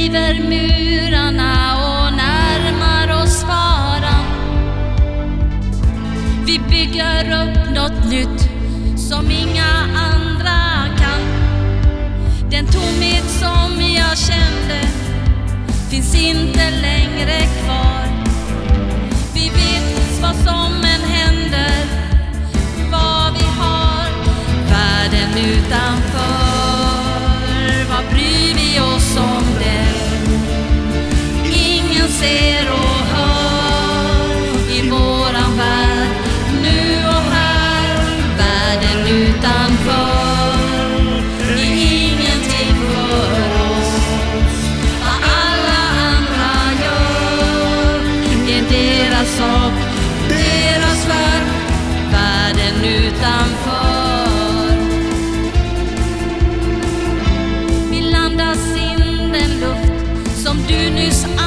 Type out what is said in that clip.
river murarna och närmar oss faran. Vi bygger upp något nytt som inga andra kan. Den tomhet som jag kände finns inte längre kvar. Vi vet vad som än händer, vad vi har. Världen utanför, vad bryr vi oss om den? Ingen ser och hör i våran värld, nu och här. Världen utanför är ingenting för oss. Vad alla andra gör är deras sak, deras värld. Världen utanför. Vi landas in den luft som du nyss